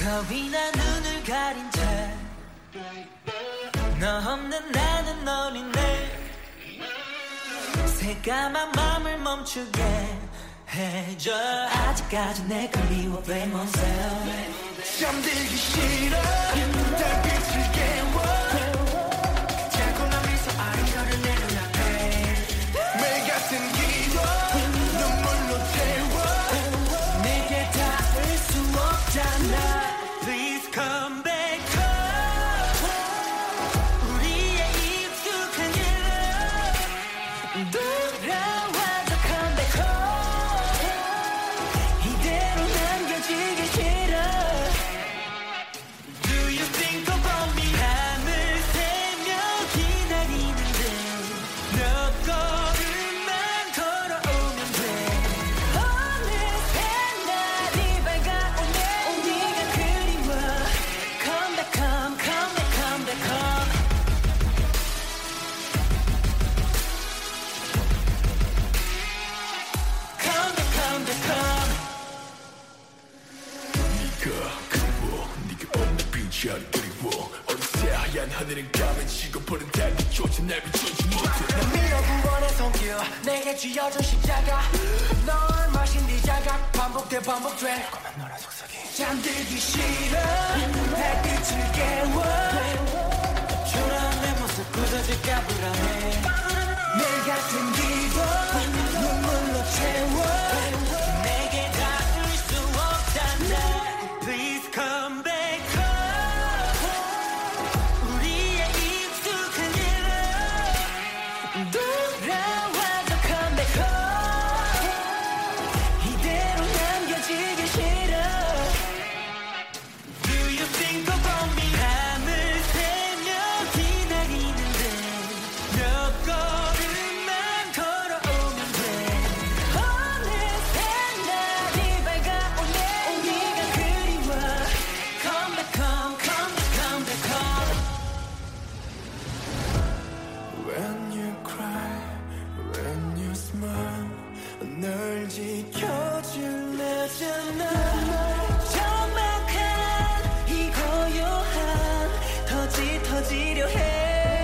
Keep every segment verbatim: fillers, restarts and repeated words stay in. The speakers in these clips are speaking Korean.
겁이나 눈을 가린 채 너 없는 나는 어린애 새까만 맘을 멈추게 해줘 아직까지 내 그리워 blame myself 잠들기 싫어 달빛을 깨워 달콤한 미소 아린 너를 내 눈앞에 매일 같은 기도 눈물로 태워 내게 닿을 수 없잖아 Please come back home 우리의 익숙한 일 돌아와줘 come back home 이대로 남겨지기 싫어 Do you think about me 밤을 새며 기다리는데 몇 걸음만 걸어오면 돼 어느새 날이 밝아오네 네가 그리워 Come back come come back come back come Come back come back come 네가 그리워 네가 없는 빛이 안 그리워 어느새 하얀 하늘은 까매지고 보는 달빛조차 날 비추지 못해 난 밀어구원의 손길 내게 쥐어준 십자가 널 마신 네 자각 반복돼 반복돼 꼬만 너란 속삭이 잠들기 싫어 달빛을 깨워 초라한 내 모습 굳어질까 불안해 늘 같은 기도 눈물로 채워 내게 닿을 수 없잖아 Please come back home 우리의 익숙한 일 돌아와줘 come back home 이대로 남겨지기 싫어 Do you think about me 밤을 새며 기다리는데 몇 걸음만 걸어오면 돼 어느새 날이 밝아오네 네가 그리워 Come back come come back come back home When you cry, when you smile 널 지켜줄래잖아 적막한 이 고요한 터지 터지려 해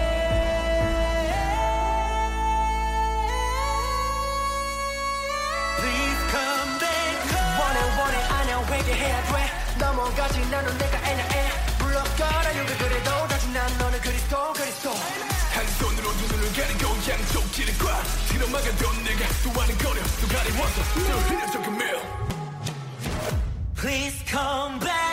Please come back home 원해 원해 아냐 회개해야 돼 넘어가지 나는 내가 애냐애 물러가라 요가 그래도 다시 난 너는 그리스도 그리스도 한 손으로 눈을 가리고 양쪽 길을 꽉 틀어막아도 내가 또 하는 거려 또 가리워서 늘 흐려져 그 매일 Please come back